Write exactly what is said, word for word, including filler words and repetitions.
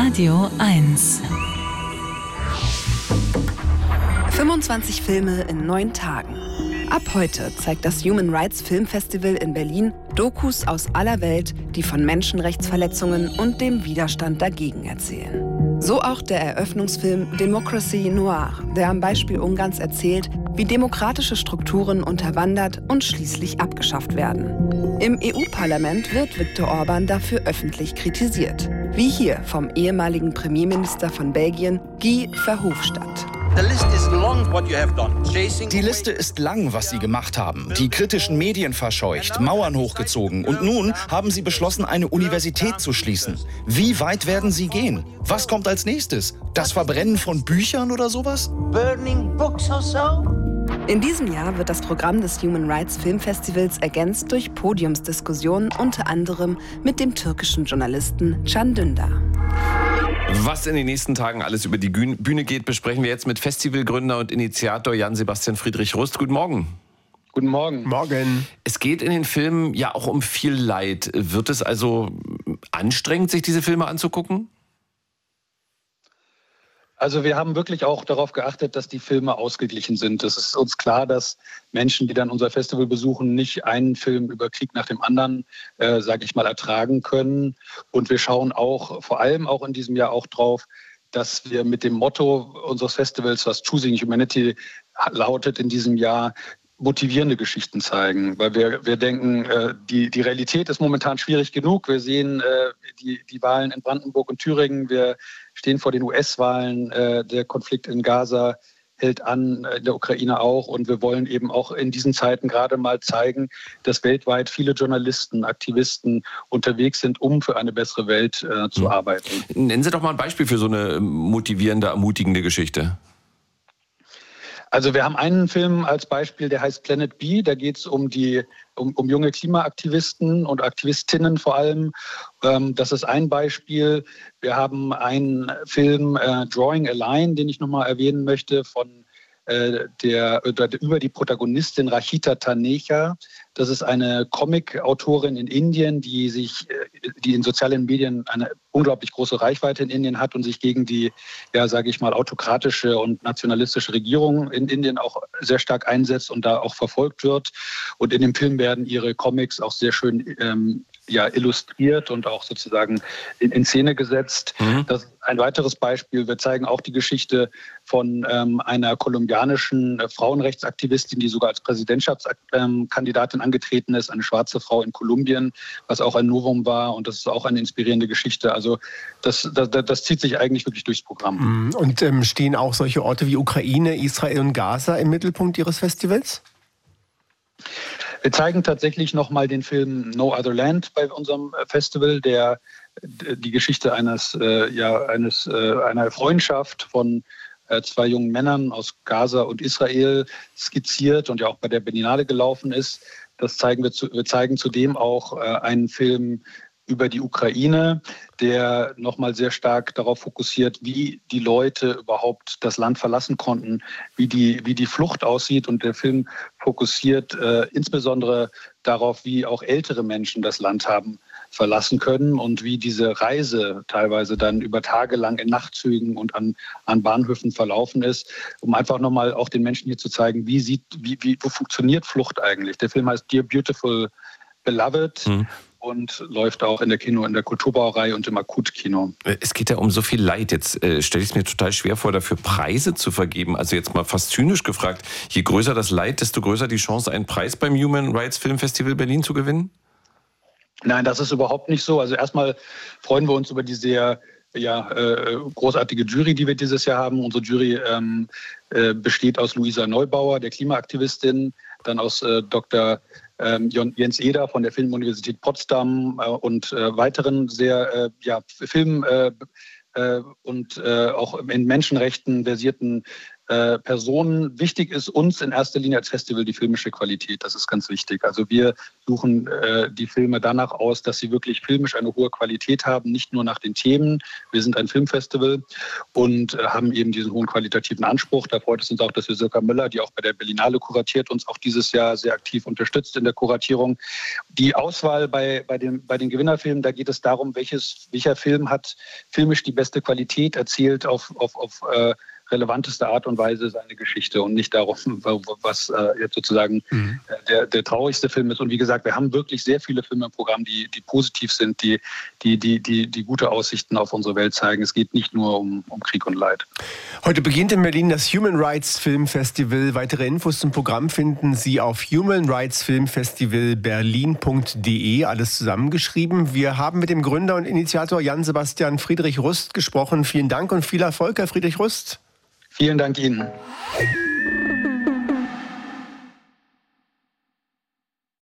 Radio eins. fünfundzwanzig Filme in neun Tagen. Ab heute zeigt das Human Rights Film Festival in Berlin Dokus aus aller Welt, die von Menschenrechtsverletzungen und dem Widerstand dagegen erzählen. So auch der Eröffnungsfilm Democracy Noir, der am Beispiel Ungarns erzählt, wie demokratische Strukturen unterwandert und schließlich abgeschafft werden. Im E U-Parlament wird Viktor Orban dafür öffentlich kritisiert. Wie hier vom ehemaligen Premierminister von Belgien, Guy Verhofstadt. Die Liste ist lang, was Sie gemacht haben. Die kritischen Medien verscheucht, Mauern hochgezogen und nun haben Sie beschlossen, eine Universität zu schließen. Wie weit werden Sie gehen? Was kommt als nächstes? Das Verbrennen von Büchern oder sowas? In diesem Jahr wird das Programm des Human Rights Film Festivals ergänzt durch Podiumsdiskussionen, unter anderem mit dem türkischen Journalisten Can Dündar. Was in den nächsten Tagen alles über die Bühne geht, besprechen wir jetzt mit Festivalgründer und Initiator Jan-Sebastian Friedrich Rust. Guten Morgen. Guten Morgen. Morgen. Es geht in den Filmen ja auch um viel Leid. Wird es also anstrengend, sich diese Filme anzugucken? Also wir haben wirklich auch darauf geachtet, dass die Filme ausgeglichen sind. Es ist uns klar, dass Menschen, die dann unser Festival besuchen, nicht einen Film über Krieg nach dem anderen, äh, sage ich mal, ertragen können. Und wir schauen auch, vor allem auch in diesem Jahr auch drauf, dass wir mit dem Motto unseres Festivals, was Choosing Humanity lautet in diesem Jahr, motivierende Geschichten zeigen, weil wir, wir denken, äh, die, die Realität ist momentan schwierig genug. Wir sehen äh, die, die Wahlen in Brandenburg und Thüringen, wir stehen vor den U S-Wahlen, äh, der Konflikt in Gaza hält an, in der Ukraine auch, und wir wollen eben auch in diesen Zeiten gerade mal zeigen, dass weltweit viele Journalisten, Aktivisten unterwegs sind, um für eine bessere Welt äh, zu mhm. arbeiten. Nennen Sie doch mal ein Beispiel für so eine motivierende, ermutigende Geschichte. Also wir haben einen Film als Beispiel, der heißt Planet B. Da geht es um die um, um junge Klimaaktivisten und Aktivistinnen vor allem. Ähm, das ist ein Beispiel. Wir haben einen Film äh, Drawing a Line, den ich nochmal erwähnen möchte, von äh, der, der über die Protagonistin Rachita Taneja. Das ist eine Comic-Autorin in Indien, die sich, die in sozialen Medien eine unglaublich große Reichweite in Indien hat und sich gegen die, ja, sage ich mal, autokratische und nationalistische Regierung in Indien auch sehr stark einsetzt und da auch verfolgt wird. Und in dem Film werden ihre Comics auch sehr schön ähm, ja, illustriert und auch sozusagen in, in Szene gesetzt. Mhm. Das ist ein weiteres Beispiel. Wir zeigen auch die Geschichte von ähm, einer kolumbianischen äh, Frauenrechtsaktivistin, die sogar als Präsidentschaftskandidatin ähm, angetreten ist, eine schwarze Frau in Kolumbien, was auch ein Novum war, und das ist auch eine inspirierende Geschichte. Also das, das, das zieht sich eigentlich wirklich durchs Programm. Und ähm, stehen auch solche Orte wie Ukraine, Israel und Gaza im Mittelpunkt Ihres Festivals? Wir zeigen tatsächlich nochmal den Film No Other Land bei unserem Festival, der die Geschichte eines, äh, ja, eines, äh, einer Freundschaft von äh, zwei jungen Männern aus Gaza und Israel skizziert und ja auch bei der Berlinale gelaufen ist. Das zeigen wir, zu, wir zeigen zudem auch äh, einen Film über die Ukraine, der nochmal sehr stark darauf fokussiert, wie die Leute überhaupt das Land verlassen konnten, wie die, wie die Flucht aussieht. Und der Film fokussiert äh, insbesondere darauf, wie auch ältere Menschen das Land haben verlassen können und wie diese Reise teilweise dann über Tage lang in Nachtzügen und an, an Bahnhöfen verlaufen ist, um einfach nochmal auch den Menschen hier zu zeigen, wie sieht, wie, wie, wo funktioniert Flucht eigentlich. Der Film heißt Dear Beautiful Beloved. Mhm. Und läuft auch in der Kino, in der Kulturbrauerei und im Akutkino. Es geht ja um so viel Leid. Jetzt äh, stelle ich es mir total schwer vor, dafür Preise zu vergeben. Also jetzt mal fast zynisch gefragt, je größer das Leid, desto größer die Chance, einen Preis beim Human Rights Film Festival Berlin zu gewinnen? Nein, das ist überhaupt nicht so. Also erstmal freuen wir uns über die sehr ja, äh, großartige Jury, die wir dieses Jahr haben. Unsere Jury ähm, äh, besteht aus Luisa Neubauer, der Klimaaktivistin, dann aus äh, Doktor Ähm, Jens Eder von der Filmuniversität Potsdam äh, und äh, weiteren sehr äh, ja, Film- äh, äh, und äh, auch in Menschenrechten versierten äh, Personen. Wichtig ist uns in erster Linie als Festival die filmische Qualität. Das ist ganz wichtig. Also wir suchen äh, die Filme danach aus, dass sie wirklich filmisch eine hohe Qualität haben, nicht nur nach den Themen. Wir sind ein Filmfestival und äh, haben eben diesen hohen qualitativen Anspruch. Da freut es uns auch, dass wir Sirka Müller, die auch bei der Berlinale kuratiert, uns auch dieses Jahr sehr aktiv unterstützt in der Kuratierung. Die Auswahl bei, bei, den, bei den Gewinnerfilmen, da geht es darum, welches, welcher Film hat filmisch die beste Qualität, erzählt auf, auf, auf äh, relevanteste Art und Weise seine Geschichte und nicht darum, was äh, jetzt sozusagen mhm. der, der traurigste Film ist. Und wie gesagt, wir haben wirklich sehr viele Filme im Programm, die, die positiv sind, die, die, die, die, die gute Aussichten auf unsere Welt zeigen. Es geht nicht nur um, um Krieg und Leid. Heute beginnt in Berlin das Human Rights Film Festival. Weitere Infos zum Programm finden Sie auf human rights film festival berlin punkt de, alles zusammengeschrieben. Wir haben mit dem Gründer und Initiator Jan-Sebastian Friedrich Rust gesprochen. Vielen Dank und viel Erfolg, Herr Friedrich Rust. Vielen Dank Ihnen.